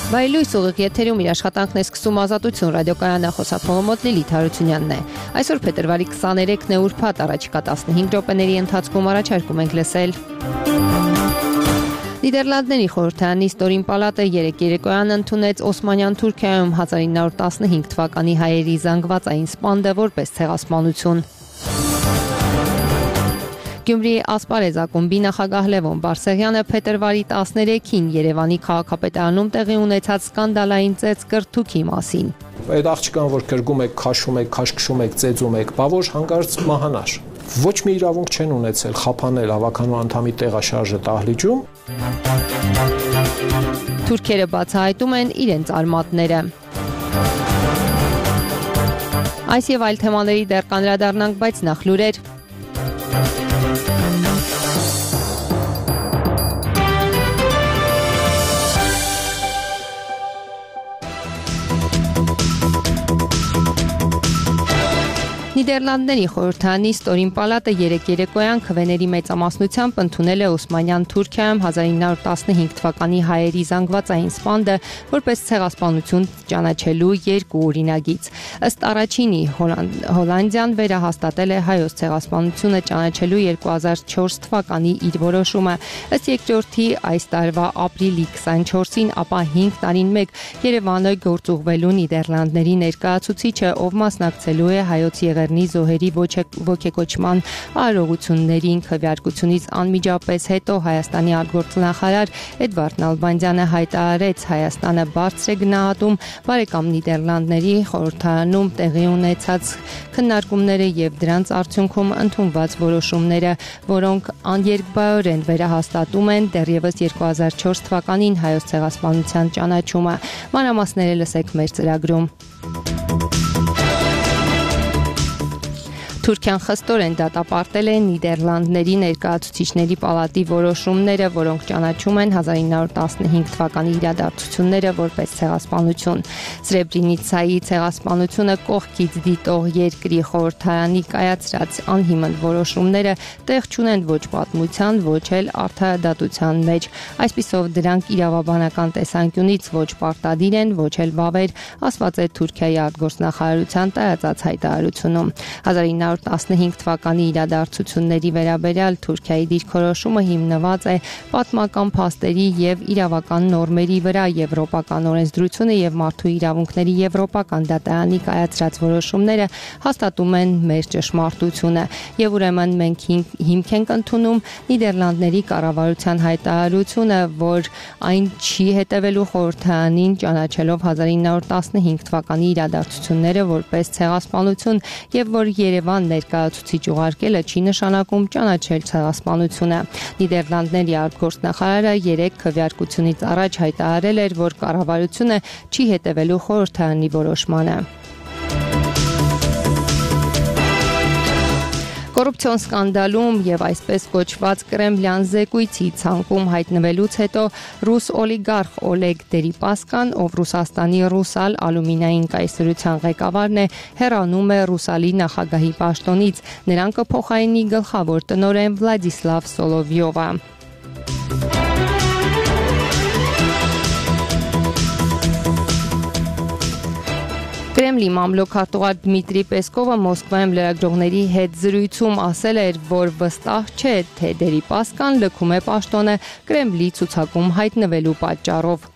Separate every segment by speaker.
Speaker 1: Վայելույս ուղիղ եթերում իր աշխատանքն է սկսում Ազատություն ռադիոկայանը, խոսափողը մոտ Լիլիթ Հարությունյանն է։ Այսօր փետրվարի 23-ն է, ուրբաթ, առաջիկա 15 րոպեների ընթացքում առաջարկում ենք լսել։ Նիդերլանդների խորհրդարանի ստորին պալատը երեկ երեկոյան ընդունեց Օսմանյան Թուրքիայում 1915 թվականի հայերի զանգվածային սպանդը որպես ցեղասպանություն։ Գյումրիի Ասպարեզ ակումբի նախագահ Լևոն Բարսեղյանը փետրվարի 13-ին Երևանի քաղաքապետարանում տեղի ունեցած սկանդալային ծեծկրթուքի մասին։
Speaker 2: Այդ աղջկան, որ կրկում եք, քաշում եք, քաշքշում եք, ծեծում եք, բա որ հանկարծ մահանար։ Ոչ մի իրավունք չեն ունեցել խափանել ավականու անդամի տեղաշարժը դահլիճում։
Speaker 1: Թուրքերը բացահայտում են իրենց արմատները։ Այս եւ այլ թեմաների դեռ կանդրադառնանք, բայց նախ լուրեր։ Նիդերլանդների խորհրդարանի ստորին պալատը երեկ երեկոյան քվեների մեծամասնությամբ ընդունել է Օսմանյան Թուրքիայում 1915 թվականի հայերի զանգվածային սպանդը որպես ցեղասպանություն ճանաչելու երկու օրինագիծ։ Ըստ առաջինի Հոլանդիան վերահաստատել է հայոց ցեղասպանությունը ճանաչելու 2004 թվականի իր որոշումը։ Ըստ երկրորդի այս տարվա ապրիլի 24-ին, ապա 5 տարին մեկ Երևանը գործուղվելու Նիդերլանդների ներկայացուցիչը, ով մասնակցելու է հայոց զոհերի ոգեկոչման արարողություններին քվեարկությունից անմիջապես հետո Հայաստանի արտգործնախարար Էդվարդ Նալբանդյանը հայտարարեց Հայաստանը բարձր է գնահատում բարեկամ Նիդերլանդների խորհրդարանում տեղի ունեցած քննարկումները եւ դրանց արդյունքում ընդունված որոշումները, որոնք աներկբայորեն վերահաստատում են դեռևս 2004 թվականին հայոց ցեղասպանության ճանաչումը։ Մանրամասները լսեք մեր ծրագրում։ Թուրքիան խստորեն դատապարտել է Նիդերլանդների ներկայացուցիչների պալատի որոշումները, որոնք ճանաչում են 1915 թվականի իրադարձությունները որպես ցեղասպանություն։ Սրեբրենիցայի ցեղասպանությունը կողքից դիտող երկրի խորհրդարանի կայացրած անհիմն որոշումները տեղ չունեն ոչ պատմության, ոչ էլ արդարադատության մեջ։ Այսպիսով դրանք իրավաբանական տեսանկյունից ոչ պարտադիր են, ոչ էլ վավեր, ասված է Թուրքիայի արտգործնախարարության տարածած հայտարարությունում։ 1915 թվականի իրադարձությունների վերաբերյալ Թուրքիայի դիրքորոշումը հիմնված է պատմական փաստերի եւ իրավական նորմերի վրա, եվրոպական օրենսդրությունը եւ մարդու իրավունքների եվրոպական դատարանի կայացրած որոշումները հաստատում են մեր ճշմարտությունը եւ ուրեմն մենք հիմք ենք ընդունում Նիդերլանդների կառավարության հայտարարությունը, որ այն չի հետևելու խորհրդարանին ճանաչելով 1915 թվականի իրադարձությունները որպես ցեղասպանություն եւ որ Երևան ներկայացուցիչ ուղարկելը չի նշանակում ճանաչել ցեղասպանությունը։ Նիդերլանդների արտգործնախարարը երեկ քվեարկությունից առաջ հայտարարել էր, որ կառավարությունը չի հետևելու խորհրդարանի որոշմանը։ Կոռուպցիոն սկանդալում եւ այսպես կոչված կրեմլյան զեկույցի ցանկում հայտնվելուց հետո ռուս օլիգարխ Օլեգ Դերիպասկան, ով Ռուսաստանի Ռուսալ ալումինային կայսրության ղեկավարն է, հեռանում է Ռուսալի նախագահի պաշտոնից։ Նրան կփոխարինի գլխավոր տնօրեն Վլադիսլավ Սոլովյովը։ Կրեմլի մամլոքարտուղար Դմիտրի Պեսկովը Մոսկվայում լրագրողների հետ զրույցում ասել էր, որ վստահ չէ, թե Դերիպասկան լքում է պաշտոնը Կրեմլի ցուցակում հայտնվելու պատճառով։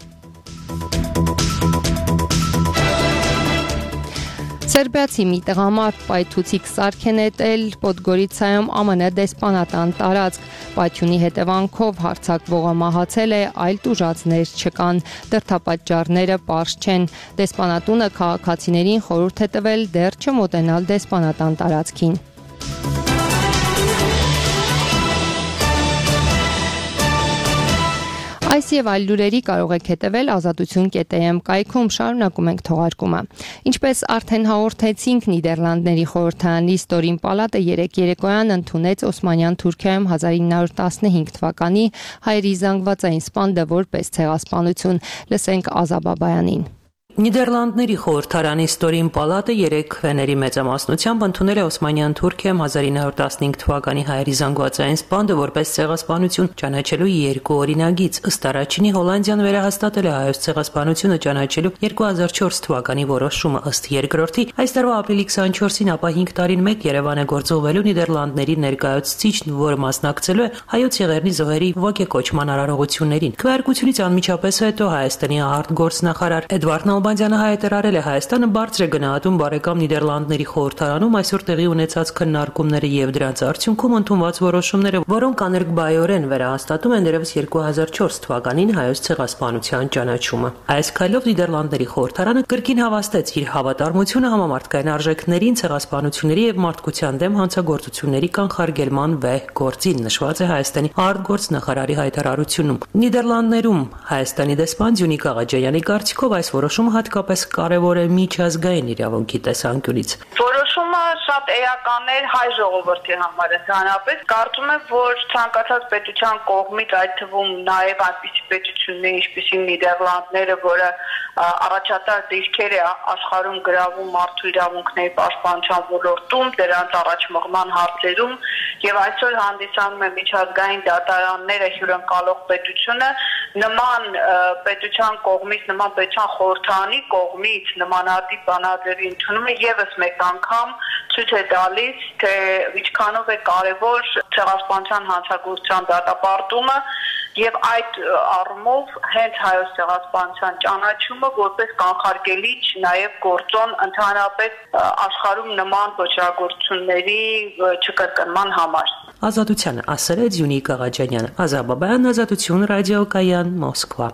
Speaker 1: Սերբիացի մի տղամարդ պայթուցիկ սարք է նետել Պոդգորիցայում ԱՄՆ դեսպանատան տարածք։ Պայթյունի հետևանքով հարձակվողը մահացել է, այլ տուժածներ չկան։ Դրդապատճառները պարզ չեն։ Դեսպանատունը քաղաքացիներին խորհուրդ է տվել դեռ չմոտենալ դեսպանատան տարածքին։ Այս եւ այլ լուրերի կարող եք հետևել azatutun.am կայքում, շարունակում ենք թողարկումը։ Ինչպես արդեն հաղորդեցինք, Նիդերլանդների խորհրդարանի ստորին պալատը երեկ երեկոյան ընդունեց Օսմանյան Թուրքիայում 1915 թվականի հայերի զանգվածային սպանդը որպես ցեղասպանություն։ Լսենք Ազա Բաբայանին։
Speaker 3: Նիդերլանդների խորհրդարանի ստորին պալատը 3 քվեների մեծամասնությամբ ընդունել է Օսմանյան Թուրքիայում 1915 թվականի հայերի զանգվածային սպանդը որպես ցեղասպանություն ճանաչելու 2 օրինագիծ։ Ըստ առաջինի Հոլանդիան վերահաստատել է հայոց ցեղասպանությունը ճանաչելու 2004 թվականի որոշումը։ Ըստ երկրորդի, այս տարվա ապրիլի 24-ին ապա 5 տարին մեկ Երևան է գործուղվելու Նիդերլանդների ներկայացուցիչն, որը մասնակցելու է հայոց եղեռնի զոհերի ոգեկոչման արարողություններին։ Քվեարկությունից անմիջապես հետո Հայաստանի արտգործնախարար Էդվարդ Նալբանդյանը հայտարարել է Հայաստանը բարձր է գնահատում բարեկամ Նիդերլանդների խորհրդարանում այսօր տեղի ունեցած քննարկումները եւ դրանց արդյունքում ընդունված որոշումները, որոնք աներկբայորեն վերահաստատում են դեռևս 2004 թվականին հայոց ցեղասպանության ճանաչումը։ Այս քայլով Նիդերլանդների խորհրդարանը կրկին հավաստեց իր հավատարմությունը համամարտկային արժեքներին, ցեղասպանությունների եւ մարդկության դեմ հանցագործությունների կանխարգելման վեհ գործին, նշված է Հայաստանի արտգործնախարարի հայտարարությունում։ Նիդերլանդներում Հայաստանի դեսպան Ձյունիք Աղաջանյանի կարծիքով այս որոշումը հատկապես կարևոր է միջազգային իրավունքի տեսանկյունից։
Speaker 4: Որոշումը շատ էական էր հայ ժողովրդի համար, ընդհանրապես կարծում եմ, որ ցանկացած պետության կողմից, այդ թվում նաև այնպիսի պետություններ, ինչպիսին Նիդերլանդները, որը առաջատար դիրքեր է աշխարհում գրավում մարդու իրավունքների պաշտպանության ոլորտում, դրանց առաջմղման հարցերում եւ այսօր հանդիսանում է միջազգային դատարանները հյուրընկալող պետությունը, նման պետության կողմից, նման պետության խորհրդարանի կողմից նմանատիպ բանաձևի ընդունումը եւս մեկ անգամ ցույց է տալիս, թե ինչքանով է կարևոր ցեղասպանության հանցագործության դատապարտումը եւ այդ առումով հենց հայոց ցեղասպանության ճանաչումը որպես կանխարգելիչ նաեւ գործոն ընդհանրապես աշխարհում նման ոչրագործությունների չկրկնման համար։
Speaker 3: Ազատությանը ասել է Ձյունիք Աղաջանյանը։ Ազաբաբայան, Ազատություն, ռադիոկայան, Մոսկվա։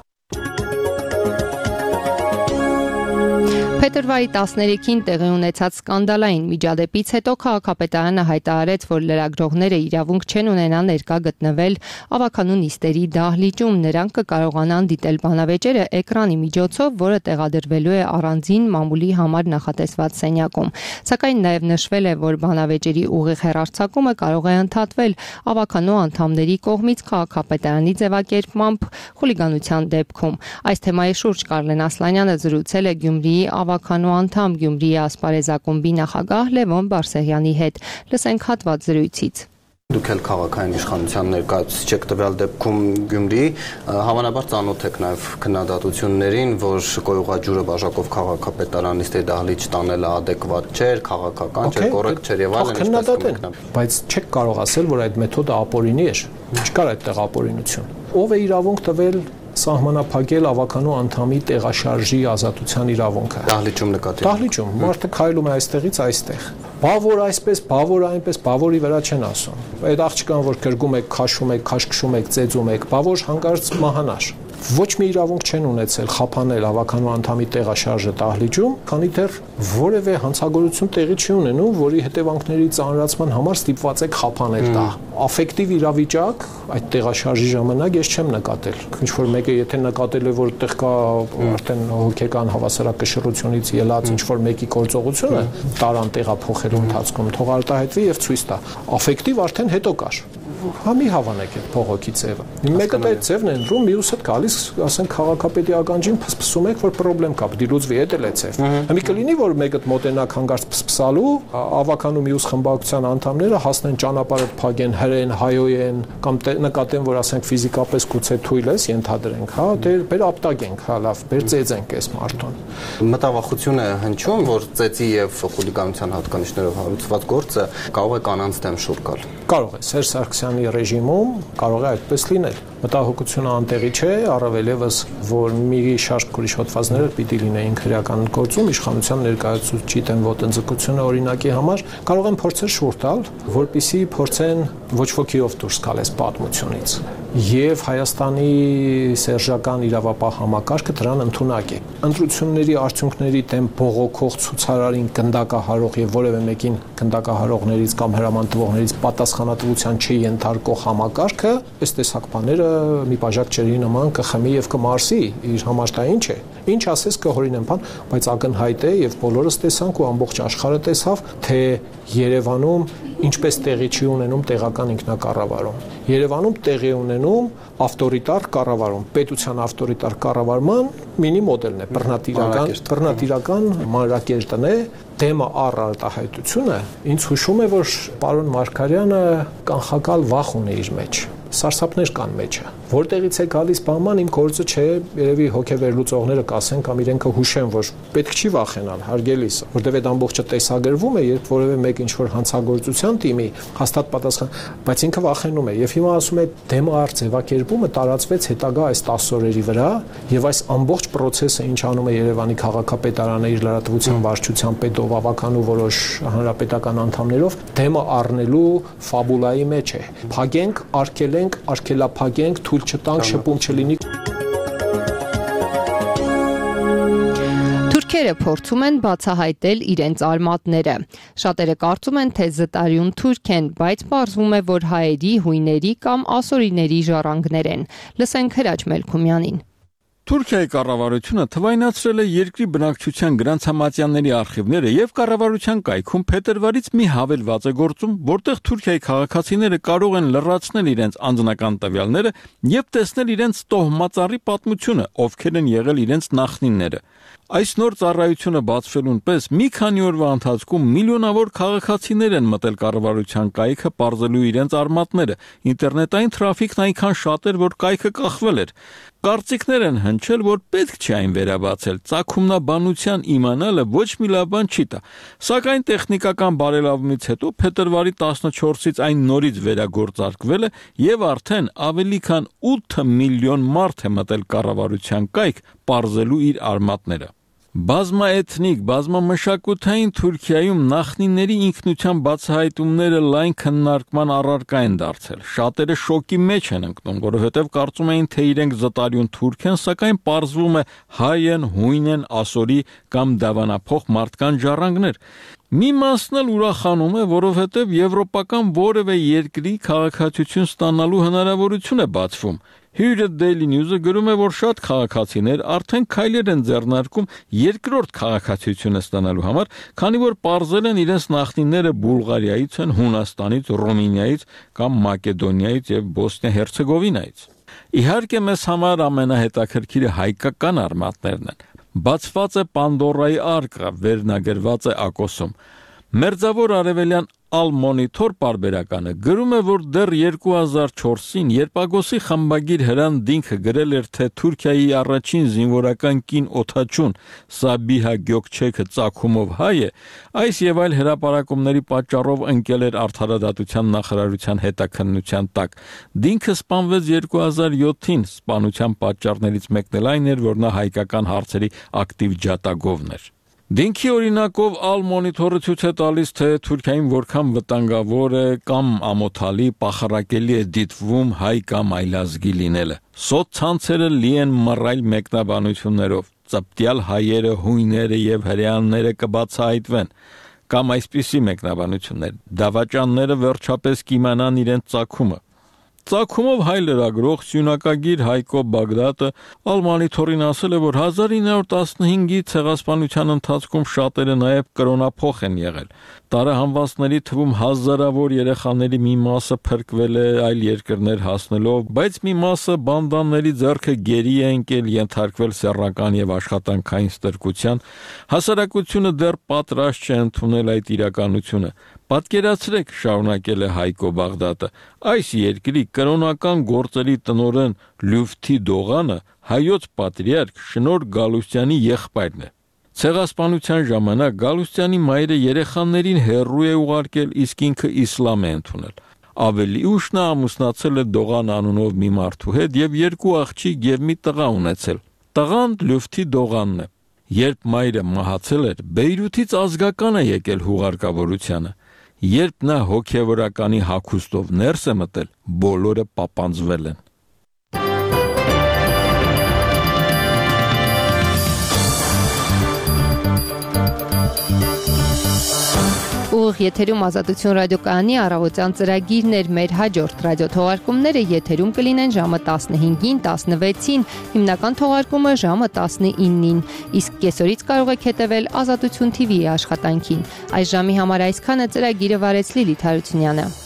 Speaker 1: Փետրվարի 13-ին տեղի ունեցած սկանդալային միջադեպից հետո քաղաքապետարանը հայտարարեց, որ լրագրողները իրավունք չեն ունենա ներկա գտնվել ավականու նիստերի դահլիճում։ Նրանք կկարողանան դիտել բանավեճերը էկրանի միջոցով, որը տեղադրվելու է առանձին մամուլի համար նախատեսված սենյակում։ Սակայն նաև նշվել է, որ բանավեճերի ուղիղ հեռարձակումը կարող է ընդհատվել ավականու անդամների կողմից քաղաքապետարանի ձևակերպմամբ խուլիգանության դեպքում։ Այս թեմայի շուրջ Կարլեն Ասլանյանը զրուցել է Գյումրիի ավականու անդամ Գյումրիի ասպարեզակումբի նախագահ Լևոն Բարսեղյանի հետ։ Լսենք հատված զրույցից։
Speaker 5: Դուք էլ քաղաքային իշխանության ներկայացուցիչ եք տվյալ դեպքում Գյումրիի, հավանաբար ծանոթ եք նաև քննադատություններին, որ Կոյուղաջուրը բաժակով քաղաքապետարանի նիստերի դահլիճ տանելը adekvat չէր, քաղաքական չէր, կոռեկտ չէր եւ այլն,
Speaker 2: բայց չեք կարող ասել, որ այդ մեթոդը ապօրինի էր։ Չկար այդտեղ ապօրինություն։ Ով է իրավունք տվել սահմանափակել ավականու անդամի տեղաշարժի ազատության իրավունքը։
Speaker 5: Դահլիճում նկատի։
Speaker 2: Դահլիճում մարդը քայլում է այստեղից այստեղ։ Բավոր այսպես, բավոր այնպես, բավորի վրա չեն ասում։ Այդ աղջկան, որ կրկում եք, քաշում եք, քաշքշում եք, ծեծում եք, բավոր հանկարծ մահանար։ Ոչ մի իրավունք չեն ունեցել խափանել ավականու անդամի տեղաշարժը դահլիճում, քանի դեռ որևէ հանցագործություն տեղի չի ունենում, որի հետևանքների ծանրացման համար ստիպված եք խափանել դա։ Աֆեկտիվ իրավիճակ այդ տեղաշարժի ժամանակ ես չեմ նկատել։ Ինչ որ մեկը եթե նկատել է, որ այդտեղ կա արդեն հոգեկան հավասարակշռությունից ելած ինչ որ մեկի գործողությունը տարան տեղափոխելու ընթացքում թող արտահայտվի եւ ցույց տա։ Աֆեկտիվ արդեն հետո կար։ Համի հավանեք այդ փողոքի ձևը։ Մեկը դա ձևն է ընտրում, մյուսը գալիս, ասենք քաղաքապետի ականջին փսփսում եք, որ խնդրեմ կա, պիտի լուծվի, դա էլ է ձև։ Մի կլինի, որ մեկը մոտենակ հանգարց փսփսալու, ավականու մյուս խմբակցության անդամները հասնեն ճանապարհը փակեն, հրեն, հայոյեն, կամ նկատեն, որ ասենք ֆիզիկապես գուցե թույլ ես, ենթադրենք, հա, դե բեր ապտակենք, հա, լավ, բեր ծեծենք այս մարդուն։
Speaker 5: Մտավախություն է հնչում, որ ծեծի եւ խուլիգանության հատկանիշներով հարուցված գործը կարող է կանանց դեմ շուռ գալ։
Speaker 2: Կարող է, Սերժ Սարգսյանի ռեժիմում կարող է այդպես լինել։ Մտահոգությունը անտեղի չէ, առավել եւս, որ մի շարք ուրիշ հոդվածները պիտի լինեին քրեական գործում, իշխանության ներկայացուցիչի դեմ ոտնձգությունը օրինակի համար կարող են փորձել շուռ տալ, որպիսի փորձեն ոչ ոքիով դուրս գալ այս պատմությունից։ Եվ Հայաստանի սերժական իրավապահ համակարգը դրան ընդունակ է։ Ընտրությունների արդյունքների դեմ բողոքող ցուցարարին գնդակահարող եւ որևէ մեկին գնդակահարողներից կամ հրաման տվողներից պատասխանատվության չի ենթարկող համակարգը, այս տեսակ բաները մի բաժակ ջրի նման կխմի եւ կմարսի, իր համար դա ինչ է։ Ինչ ասես կհորինեն բան, բայց ակնհայտ է եւ բոլորս տեսանք ու ամբողջ աշխարհը տեսավ, թե Երևանում ինչպես տեղի չի ունենում տեղական ինքնակառավարում։ Երևանում տեղի ունենում ավտորիտար կառավարում, պետության ավտորիտար կառավարման մինի մոդելն է, բռնատիրական մանրակերտն է, դեմը առ արտահայտությունը ինձ հուշում է, որ պարոն Մարգարյանը կանխակալ վախ ունի իր մեջ, սարսափներ կան մեջը, որտեղից է գալիս բանման իմ գործը չէ, երևի հոգեվերլուծողները կասեն կամ իրենքը հուշեն, որ պետք չի վախենալ, հարգելիս, որտեղ այդ ամբողջը տեսագրվում է, երբ որևէ մեկ ինչ-որ հանցագործության թիմի հաստատ պատասխան, բայց ինքը վախենում է, եւ հիմա ասում է դեմը առ ձևակերպումը տարածվեց հետագա այս 10 օրերի վրա, եւ այս ամբողջ process-ը ինչ անում է Երևանի քաղաքապետարանը իր լրատվության վարչության պետով, ավականու որոշ հանրապետական անդամներով, դեմը առնելու ֆաբուլայի մեջ է։ Փագենք, արկելենք, արկելափագենք, թույլ չտանք, շփում չլինի։
Speaker 1: Թուրքերը փորձում են բացահայտել իրենց արմատները։ Շատերը կարծում են, թե զտարյուն թուրք են, բայց պարզվում է, որ հայերի, հույների կամ ասորիների ժառանգներ են։ Լսենք Հրաչ Մելքումյանին։
Speaker 6: Թուրքիայի կառավարությունը թվայնացրել է երկրի բնակչության գրանցամատյանների արխիվները եւ կառավարության կայքում փետրվարից մի հավելված է գործում, որտեղ Թուրքիայի քաղաքացիները կարող են լրացնել իրենց անձնական տվյալները եւ տեսնել իրենց տոհմածառի պատմությունը, ովքեր են եղել իրենց նախնիները։ Այս նոր ծառայությունը բացվելուն պես մի քանի օրվա ընթացքում միլիոնավոր քաղաքացիներ են մտել կառավարության կայքը պարզելու իրենց արմատները։ Ինտերնետային թրաֆիկն այնքան շատ էր, որ կայքը կախվել էր։ Կարծիքներ են հնչել, որ պետք չէ այն վերաբացել։ Ծագումնաբանության իմանալը ոչ մի լավ բան չի տա։ Սակայն տեխնիկական բարելավումից հետո փետրվարի 14-ից այն նորից վերագործարկվել է եւ արդեն ավելի քան 8 միլիոն մարդ է մտել կառավարության կայք պարզելու իր արմատները։ Բազմաէթնիկ, բազմամշակութային Թուրքիայում նախնիների ինքնության բացահայտումները լայն քննարկման առարկա են դարձել։ Շատերը շոկի մեջ են ընկնում, որովհետև կարծում էին, թե իրենք զտարյուն թուրք են, սակայն պարզվում է հայ են, հույն են, ասորի կամ դավանափոխ մարդկան ժառանգներ։ Մի մասն էլ ուրախանում է, որովհետև եվրոպական որևէ երկրի քաղաքացիություն ստանալու հնարավորություն է բացվում։ Հյուրը Daily News-ը գրում է, որ շատ քաղաքացիներ արդեն քայլեր են ձեռնարկում երկրորդ քաղաքացիությունը ստանալու համար, քանի որ պարզել են իրենց նախնիները Բուլղարիայից են, Հունաստանից, Ռումինիայից կամ Մակեդոնիայից եւ Բոսնիա-Հերցեգովինայից։ Իհարկե մեզ համար ամենահետաքրքիրը հայկական արմատներն են։ Բացված է Պանդորայի արկղը, վերնագրված է ակոսում։ Մերձավոր արևելյան Al-Monitor պարբերականը գրում է, որ դեռ 2004-ին, երբ Ագոսի խմբագիր Հրան Դինքը գրել էր, թե Թուրքիայի առաջին զինվորական կին օդաչուն Սաբիհա Գյոքչեքը ծագումով հայ է, այս եւ այլ հրապարակումների պատճառով ընկել էր Արդարադատության նախարարության հետաքննության տակ։ Դինքը սպանվեց 2007-ին, սպանության պատճառներից մեկն էլ այն էր, որ նա հայկական հարցերի ակտիվ ջատագովն էր։ Դինքի օրինակով Al-Monitor-ը ցույց է տալիս, թե Թուրքիային որքան վտանգավոր է կամ ամոթալի, պախարակելի է դիտվում հայ կամ այլազգի լինելը։ Սոցցանցերը լի են մռայլ մեկնաբանություններով, ծպտյալ հայերը, հույները եւ հրեաները կբացահայտվեն, կամ այսպիսի մեկնաբանություններ. դավաճանները վերջապես կիմանան իրենց ծագումը։ Ծագումով հայ լրագրող սյունակագիր Հայկո Բագդատը Al-Monitor-ին ասել է, որ 1915-ի ցեղասպանության ընթացքում շատերը նաև կրոնափոխ են եղել։ Տարահանվածների թվում հազարավոր երեխաների մի մասը փրկվել է այլ երկրներ հասնելով, բայց մի մասը բանդաների ձեռքը գերի է ընկել, ենթարկվել սեռական եւ աշխատանքային ստրկության։ Հասարակությունը դեռ պատրաստ չէ ընդունել այդ իրականությունը։ Պատկերացրեք, շարունակել է Հայկո Բաղդատը, այս երկրի կրոնական գործերի տնօրեն Լյուֆթի Դողանը հայոց պատրիարք Շնորհ Գալուստյանի եղբայրն է։ Ցեղասպանության ժամանակ Գալուստյանի մայրը երեխաներին հեռու է ուղարկել, իսկ ինքը իսլամ է ընդունել։ Ավելի ուշ նա ամուսնացել է Դողան անունով մի մարդու հետ եւ 2 աղջիկ եւ մի տղա ունեցել։ Տղան Լյուֆթի Դողանն է։ Երբ մայրը մահացել էր, Բեյրութից ազգական է եկել հուղարկավորությանը։ Երբ նա հոգևորականի հագուստով ներս է մտել, բոլորը պապանձվել են։
Speaker 1: Ուղիղ եթերում Ազատություն ռադիոկայանի առավոտյան ծրագիրն էր։ Մեր հաջորդ ռադիոթողարկումները եթերում կլինեն ժամը 15-ին, 16-ին, հիմնական թողարկումը ժամը 19-ին։ Իսկ կեսօրից կարող եք հետևել Ազատություն TV-ի աշխատանքին։ Այս ժամի համար այսքանը, ծրագիրը վարեց Լիլիթ Հարությունյանը։